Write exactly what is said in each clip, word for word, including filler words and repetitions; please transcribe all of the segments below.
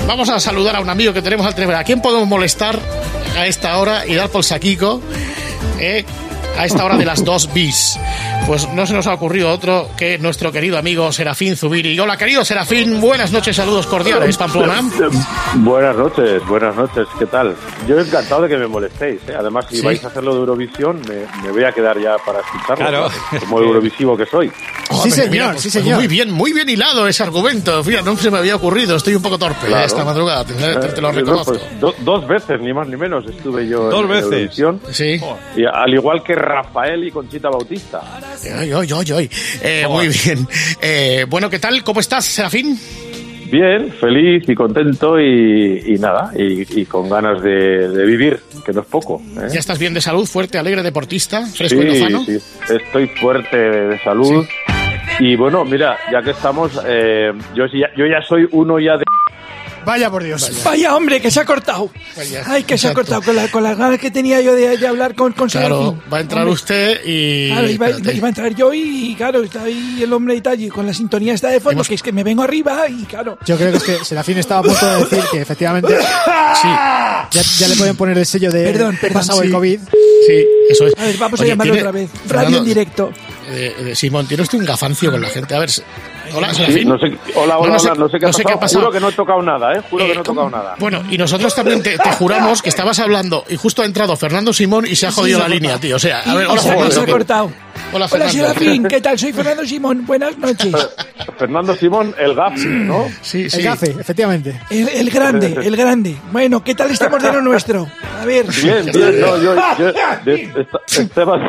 vamos a saludar a un amigo que tenemos al teléfono. ¿A quién podemos molestar a esta hora y dar por saquico? ¿Eh? A esta hora de las dos bis. Pues no se nos ha ocurrido otro que nuestro querido amigo Serafín Zubiri. Hola, querido Serafín, buenas noches, saludos cordiales, Pamplona. Buenas noches, buenas noches, ¿qué tal? Yo encantado de que me molestéis, ¿eh? Además, si ¿Sí? vais a hacerlo de Eurovisión, me, me voy a quedar ya para escucharlo, claro. ¿no? Como eurovisivo que soy. Oh, sí, señor, mira, pues, sí, señor. Muy bien, muy bien hilado ese argumento. Mira, no se me había ocurrido, estoy un poco torpe claro. esta madrugada, te, te, te lo reconozco. Pues, do, dos veces, ni más ni menos, estuve yo dos en veces. Eurovisión. Sí. Y al igual que Rafael y Conchita Bautista. Ay, ay, ay, ay. Eh, muy bien. Eh, bueno, ¿qué tal? ¿Cómo estás, Serafín? Bien, feliz y contento y, y nada, y, y con ganas de, de vivir, que no es poco. ¿eh? ¿Ya estás bien de salud, fuerte, alegre, deportista, fresco sí, y lozano? Sí, estoy fuerte de salud. Sí. Y bueno, mira, ya que estamos, eh, yo, ya, yo ya soy uno ya de... Vaya por Dios. Vaya, Vaya hombre, que se ha cortado. Vaya, Ay, que exacto. se ha cortado con, la, con las ganas que tenía yo de, de hablar con, con Claro, Serafín. va a entrar hombre. usted y... Claro, iba, iba a entrar yo y, claro, está ahí el hombre y tal, y con la sintonía esta de fondo, Hemos... que es que me vengo arriba y, claro... Yo creo que es que Serafín estaba a punto de decir que, efectivamente, sí, ya, ya le pueden poner el sello de... Perdón, perdón, pasado sí. el COVID. Sí, eso es. A ver, vamos Oye, a llamarlo ¿tiene... otra vez. Radio Fernando, en directo. Eh, eh, Simón, ¿tiene usted un gafancio con la gente? A ver... Hola, sí, no sé, hola, hola, no, no sé, hola, no sé qué ha no sé pasado. Qué ha pasado. Juro que no he tocado nada, ¿eh? Juro eh, que no he tocado nada. Bueno, y nosotros también te, te juramos que estabas hablando y justo ha entrado Fernando Simón y se ha jodido sí, la línea, tío. O sea, a ver, hola, Fernando. Se ha cortado. Hola, Fernando. Hola, Serafín, ¿qué tal? Soy Fernando Simón, buenas noches. Fernando Simón, el gafe, ¿no? Sí, sí. El gafe, efectivamente. El, el grande, el grande. Bueno, ¿qué tal estamos de lo nuestro? A ver. Bien, bien, no, yo... yo de, esta, Esteban,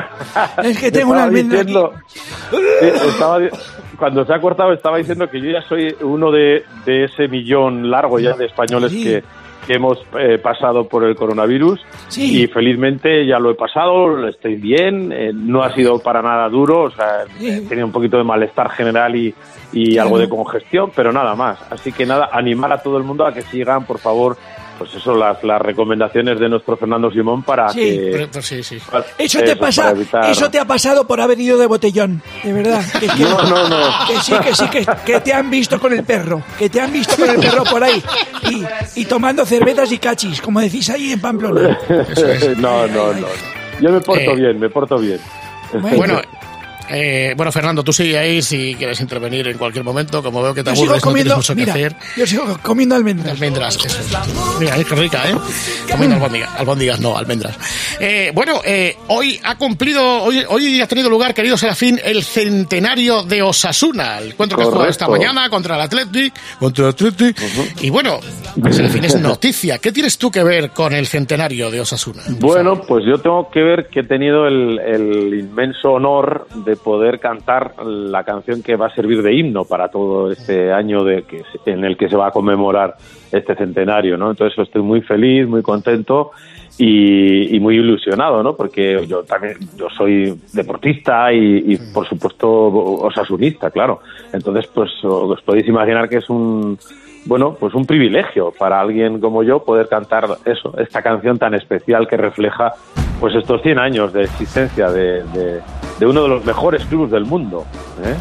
es que tengo una almendra diciendo, sí, estaba, cuando se ha cortado estaba diciendo que yo ya soy uno de, de ese millón largo ya de españoles sí. que... que hemos eh, pasado por el coronavirus sí. y felizmente ya lo he pasado, estoy bien, eh, no ha sido para nada duro, o sea, sí. he tenido un poquito de malestar general y, y sí, algo ¿no? de congestión, pero nada más. Así que nada, animar a todo el mundo a que sigan, por favor, pues eso, las, las recomendaciones de nuestro Fernando Simón para sí, que... Pero, pues sí, sí. Para, eso, te eso, pasa, evitar... eso te ha pasado por haber ido de botellón, de verdad. Que, que, no, no, no. Que sí, que sí, que, que te han visto con el perro, que te han visto con el perro por ahí y, y tomando cervezas y cachis, como decís ahí en Pamplona. Es. No, no, no. Yo me porto eh, bien, me porto bien. Bueno... Eh, bueno, Fernando, tú sigue ahí si quieres intervenir en cualquier momento. Como veo que te aburres, no tienes mucho mira, que hacer. Yo sigo comiendo almendras. Almendras, eso es. Mira, es que rica, ¿eh? Comiendo albóndigas, albóndigas no, almendras. Eh, bueno, eh, hoy ha cumplido, hoy, hoy ha tenido lugar, querido Serafín, el centenario de Osasuna. El encuentro que ha jugado esta mañana contra el Athletic. Contra el Athletic. Uh-huh. Y bueno, Serafín, es noticia. ¿Qué tienes tú que ver con el centenario de Osasuna? Bueno, pues yo tengo que ver que he tenido el, el inmenso honor de poder cantar la canción que va a servir de himno para todo este año de que en el que se va a conmemorar este centenario, ¿no? Entonces estoy muy feliz, muy contento y, y muy ilusionado, ¿no? Porque yo también yo soy deportista y, y por supuesto osasunista, claro. Entonces pues os podéis imaginar que es un bueno, pues un privilegio para alguien como yo poder cantar eso, esta canción tan especial que refleja pues estos cien años de existencia de, de, de uno de los mejores clubes del mundo, ¿eh?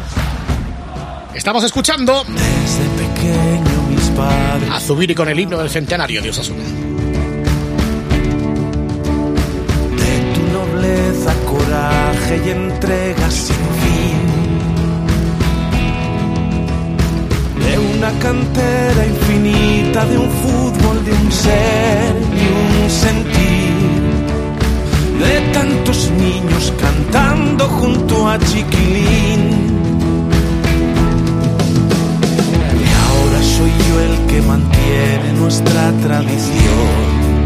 Estamos escuchando desde pequeño mis padres a Zubiri con el himno del centenario de Osasuna. De tu nobleza, coraje y entrega sin fin, de una cantera infinita, de un fútbol, de un ser y un sentir, de tantos niños cantando junto a Chiquilín. Y ahora soy yo el que mantiene nuestra tradición.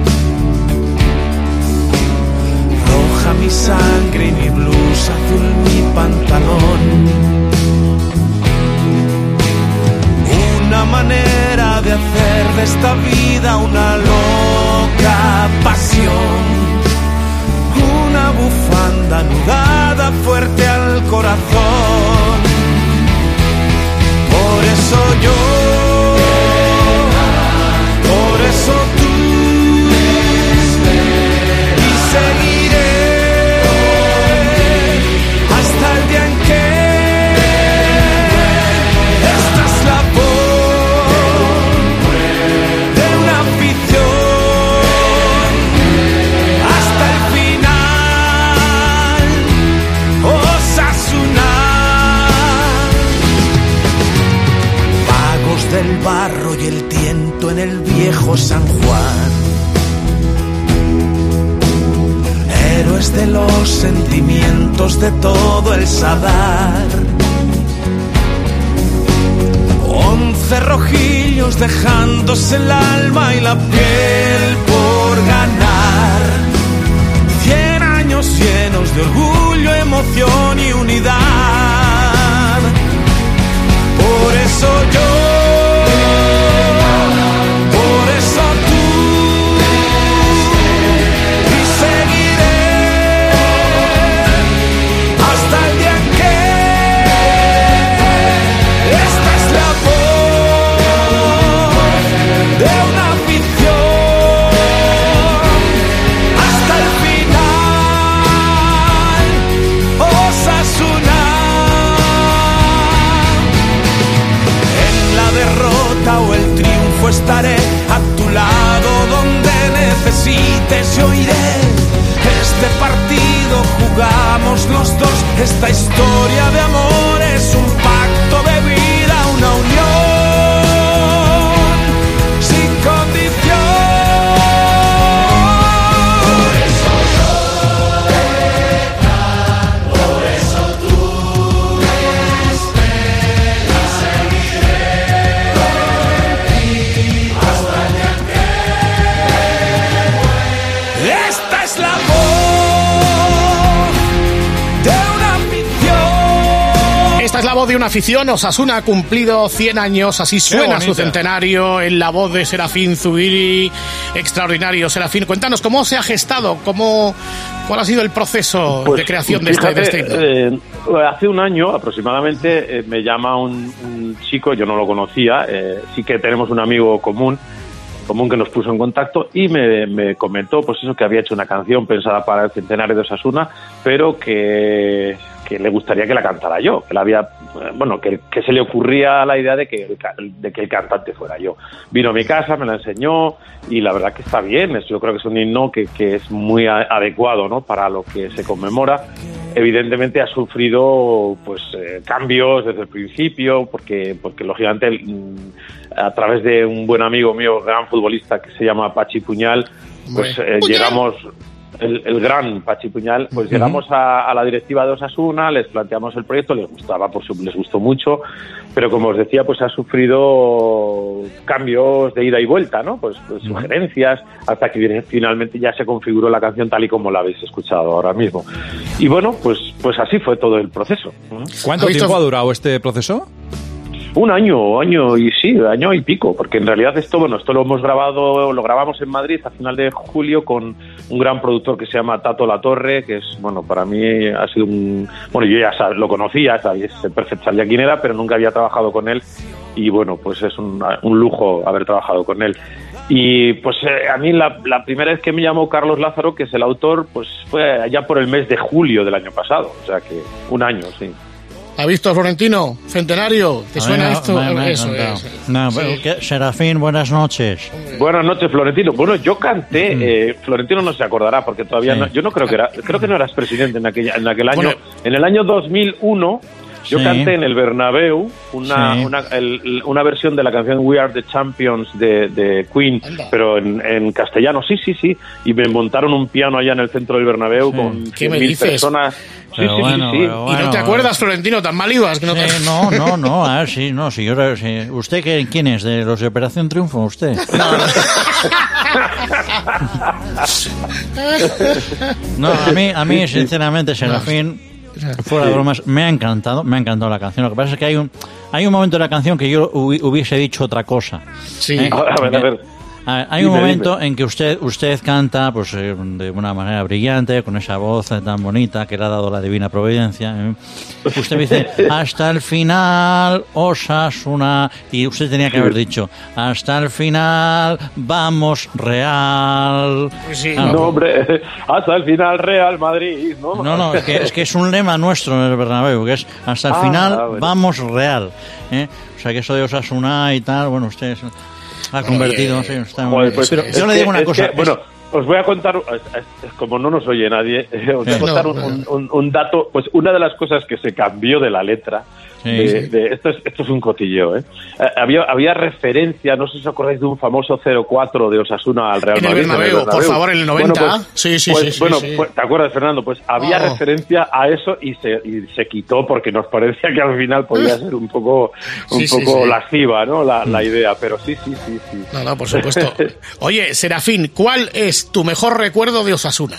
Roja mi sangre y mi blusa, azul mi pantalón. Una manera de hacer de esta vida una loca pasión. Una bufanda anudada fuerte al corazón. Por eso yo, por eso tú, y seguiré hasta el día en que esta es la voz y el tiento en el viejo San Juan. Héroes de los sentimientos de todo el Sadar. Once rojillos dejándose el alma y la piel por ganar. Cien años llenos de orgullo, emoción y unidad. Por eso yo, por eso tú, y seguiré hasta el día en que esta es la voz de una afición hasta el final. Osasuna, en la derrota o el triunfo estaré a tu lado donde necesites y oiré. Este partido jugamos los dos, esta historia de amor es un pacto de vida, una unión sin condición. Por eso yo por eso tú me esperas y seguiré hasta el día que esta es la voz de una afición. Esta es la voz de una afición. Osasuna ha cumplido cien años, así suena su centenario, en la voz de Serafín Zubiri. Extraordinario, Serafín. Cuéntanos cómo se ha gestado, cómo, cuál ha sido el proceso Pues, de creación fíjate, de este, de este himno. eh, hace un año aproximadamente eh, me llama un, un chico, yo no lo conocía, eh, sí que tenemos un amigo común, común que nos puso en contacto y me, me comentó pues eso, que había hecho una canción pensada para el centenario de Osasuna, pero que, que le gustaría que la cantara yo, que la había, eh, bueno, que, que se le ocurría la idea de que, el, de que el cantante fuera yo. Vino a mi casa, me la enseñó y la verdad que está bien, es, yo creo que es un himno que, que es muy a, adecuado, ¿no?, para lo que se conmemora. Evidentemente ha sufrido pues eh, cambios desde el principio, porque, porque lógicamente el, a través de un buen amigo mío, gran futbolista que se llama Pachi Puñal, pues eh, llegamos, el, el gran Pachi Puñal, pues uh-huh. llegamos a, a la directiva de Osasuna, les planteamos el proyecto, les gustaba, por su, les gustó mucho, pero como os decía, pues ha sufrido cambios de ida y vuelta, ¿no? Pues, pues uh-huh. sugerencias, hasta que finalmente ya se configuró la canción tal y como la habéis escuchado ahora mismo. Y bueno, pues, pues así fue todo el proceso. ¿Cuánto tiempo ha durado este proceso? Un año, año y sí, año y pico, porque en realidad esto, bueno, esto lo hemos grabado, lo grabamos en Madrid a final de julio con un gran productor que se llama Tato Latorre, que es, bueno, para mí ha sido un, bueno, yo ya sab, lo conocía, sabía, perfecto, sabía quién era, pero nunca había trabajado con él y bueno, pues es un, un lujo haber trabajado con él. Y pues eh, a mí la, la primera vez que me llamó Carlos Lázaro, que es el autor, pues fue allá por el mes de julio del año pasado, o sea que un año, sí. ¿Ha visto, Florentino? Centenario, ¿te suena me, esto? Me, me Eso es. No, sí. ¿qué? Serafín, buenas noches. Buenas noches, Florentino. Bueno, yo canté, mm. eh, Florentino no se acordará porque todavía sí. no, yo no creo que era, creo que no eras presidente en aquella, en aquel año, bueno, en el año dos mil uno. Yo sí. canté en el Bernabéu una, sí. una, el, una versión de la canción We Are the Champions de, de Queen, Anda. pero en, en castellano, sí, sí, sí, y me montaron un piano allá en el centro del Bernabéu sí. con ¿Qué me mil dices? personas. Sí, pero sí, bueno, sí, sí. Pero bueno, ¿Y no te acuerdas, Florentino? ¿Tan mal ibas? Que no, sí, te... no, no, no, a ver, sí, no, sí, yo, sí. ¿Usted qué, quién es? ¿De los de Operación Triunfo? ¿Usted? No, no. No, a mí, a mí sinceramente, Serafín, fuera de bromas, me ha encantado, me ha encantado la canción. Lo que pasa es que hay un, hay un momento de la canción que yo hubiese dicho otra cosa. Sí. ¿Eh? A ver, a ver. Hay un dime, momento dime. en que usted usted canta pues eh, de una manera brillante, con esa voz tan bonita que le ha dado la divina providencia. ¿eh? Usted dice, hasta el final, Osasuna, y usted tenía que haber dicho, hasta el final, vamos Real. Sí, ah, no, hombre, hasta el final Real Madrid, ¿no? No, no, es que es, que es un lema nuestro en el Bernabéu, que es hasta el ah, final, ah, bueno. vamos Real. ¿eh? O sea, que eso de Osasuna y tal, bueno, usted... Es, ha convertido, sí, está muy pues, Pero yo le digo una es cosa. Que, bueno, os voy a contar, como no nos oye nadie, os voy a contar no, un, un, un dato. Pues una de las cosas que se cambió de la letra Sí, de, sí. de- esto, es, esto es un cotilleo, ¿eh? Eh, había, había referencia, no sé si os acordáis de un famoso cero cuatro de Osasuna al Real En el Madrid. Bernabéu, por favor, en el noventa. Bueno, pues, Sí, sí, pues, sí, sí, Bueno, sí. pues, ¿te acuerdas, Fernando? Pues había Oh. referencia a eso y se, y se quitó porque nos parecía que al final podía ser un poco, un Sí, sí, poco sí. lasciva, ¿no? La, la idea, pero sí, sí, sí, sí. No, no, por supuesto. Oye, Serafín, ¿cuál es tu mejor recuerdo de Osasuna?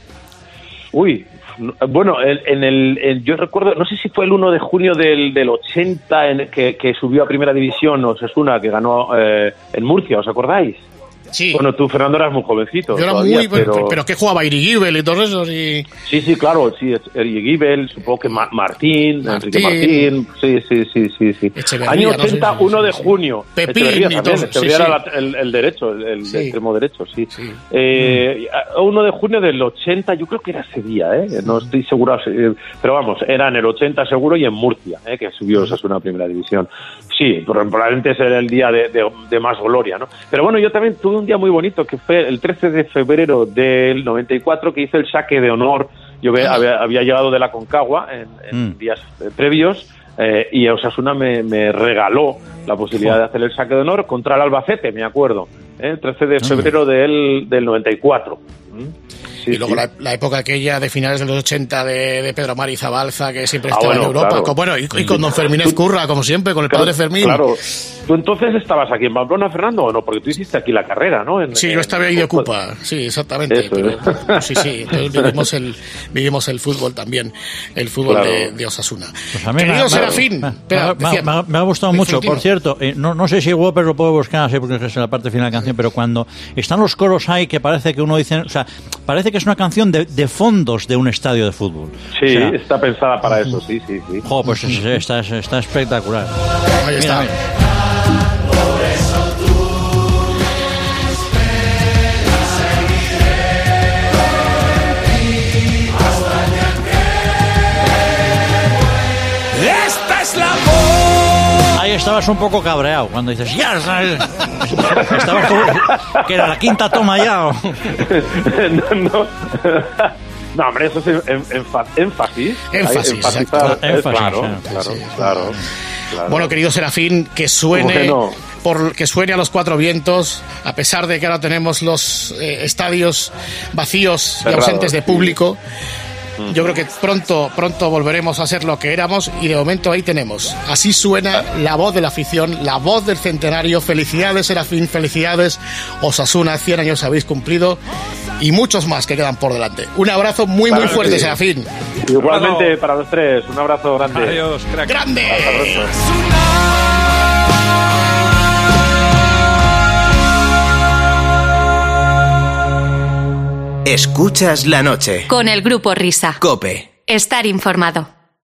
Uy, no- bueno, el- en el, el- yo recuerdo, no sé si fue el uno de junio del, del ochenta en el que, que subió a Primera División Osasuna, que ganó eh, en Murcia, ¿os acordáis? Sí. Bueno, tú, Fernando, eras muy jovencito. Yo era todavía, muy... Pero, pero... pero ¿qué jugaba? Irigibel y todos esos y... Sí, sí, claro, sí, Eric Gibel, supongo que Ma- Martín, Martín. Enrique Martín, sí, sí, sí, sí, sí. Echeverría, Año no sé, ochenta, sí, sí, uno de sí. junio. Pepín Echeverría y también, todos, Echeverría sí, era sí. la- el, el derecho, el, el Sí. extremo derecho, sí. Sí. Eh, uno de junio del ochenta, yo creo que era ese día, ¿eh? No estoy seguro, eh, pero vamos, era en el ochenta seguro y en Murcia, ¿eh? Que subió Osasuna a Primera División. Sí, probablemente ese era el día de, de, de más gloria, ¿no? Pero bueno, yo también tuve un día muy bonito, que fue el trece de febrero del noventa y cuatro, que hice el saque de honor. Yo ve- había, había llegado de la Concagua en, en Mm. días eh, previos, eh, y Osasuna me, me regaló la posibilidad de hacer el saque de honor contra el Albacete, me acuerdo, ¿eh? El trece de febrero del, del noventa y cuatro. ¿Mm? Sí, y luego sí. la, la época aquella de finales de los ochenta de, de Pedro Mari Zabalza, que siempre Ah, estaba bueno, en Europa. claro. Con- bueno, y, y con don Fermín Ezcurra, como siempre, con el Claro, padre Fermín. Claro. ¿Tú entonces estabas aquí en Pamplona, Fernando, o no? Porque tú hiciste aquí la carrera, ¿no? En- Sí, yo en- estaba ahí de Ocupa, sí, exactamente. Eso Pero, es. sí, sí, entonces vivimos el, vivimos el fútbol también, el fútbol Claro. de, de Osasuna. Pues a mí me Querido ha- Serafín, me, espera, me ha- decía- me ha- me ha gustado mucho. Florentino. Por cierto, eh, no, no sé si Whopper lo puedo buscar así porque es la parte final de la canción, pero cuando están los coros ahí que parece que uno dice, o sea, parece que es una canción de, de fondos de un estadio de fútbol. Sí, O sea, está pensada para eso, sí, sí, sí. jo, pues es- está, está espectacular. Ahí está. Mira, mira. Esta es la voz. Ahí estabas un poco cabreado cuando dices, ya, ¿sabes? Estabas como, que era la quinta toma ya. o- no, no. No, hombre, eso es en- en- enfa- énfasis. Énfasis, Ahí, enfatizar, exacto. eh, Énfasis, claro, eh. claro, Sí, sí. claro, claro. Bueno, querido Serafín, que suene, ¿Cómo que no? por, que suene a los cuatro vientos, a pesar de que ahora tenemos los eh, estadios vacíos y Cerrados, ausentes de sí. público. Yo creo que pronto, pronto volveremos a ser lo que éramos y de momento ahí tenemos. Así suena la voz de la afición, la voz del centenario. Felicidades, Serafín, felicidades. Osasuna, cien años habéis cumplido y muchos más que quedan por delante. Un abrazo muy, muy Claro que fuerte, sí. Serafín. Igualmente para los tres, un abrazo grande. Adiós, crack. ¡Grande! Hasta pronto. Escuchas la noche. Con el grupo Risa. Cope. Estar informado.